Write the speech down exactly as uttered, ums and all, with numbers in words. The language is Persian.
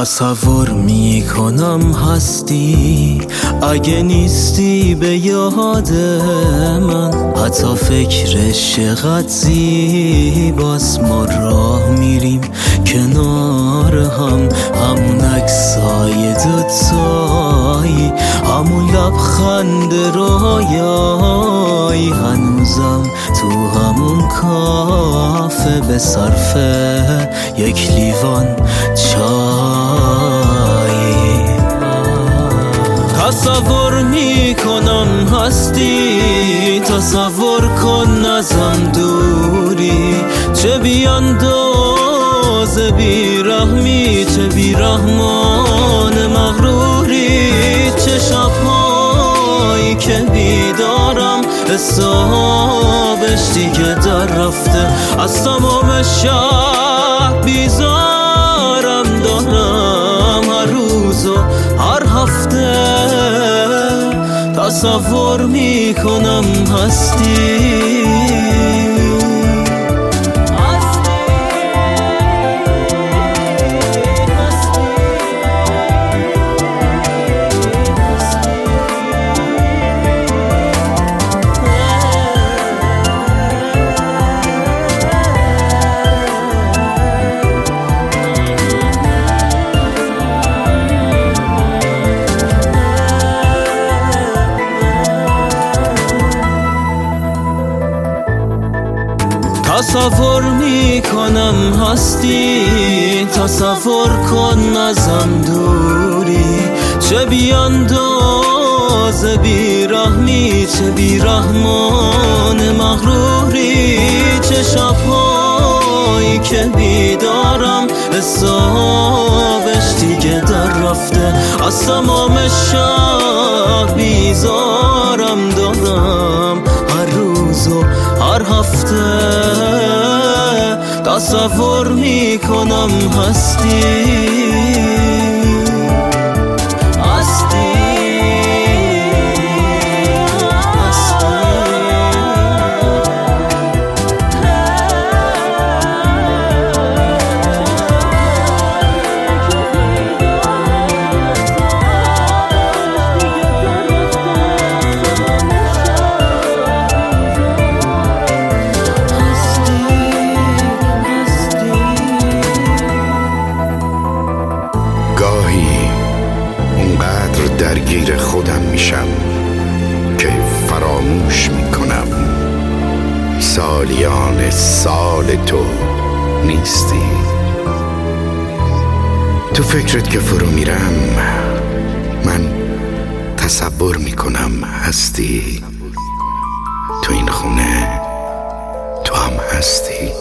تصور میکنم هستی اگه نیستی به یاد من، حتی فکرش چقدر زیباست. ما راه میریم کنار هم، همون عکسای دوتایی، همون لبخند رویایی، هنوزم تو همون کافه به صرف یک لیوان چای. تصور میکنم هستی، تصور کن ازم دوری، چه بیاندازه بیرحمی، چه بیرحمان مغروری، چه شبهایی که بیدارم حسابش دیگه در رفته، از تمام شب بیزارم دارم هر روز و هر هفته. تصور میکنم هستی. تصور میکنم هستی، تصور کن ازم دوری، چه بیاندازه بیرحمی، چه بیرحمان مغروری، چه شبهایی که بیدارم حسابش دیگه در رفته، از تمام شب بیزارم دارم هر روز و هر هفته. تصور میکنم هستی. درگیر خودم میشم که فراموش میکنم سالیان سال تو نیستی. تو فکرت که فرو میرم من تصور میکنم هستی، تو این خونه تو هم هستی.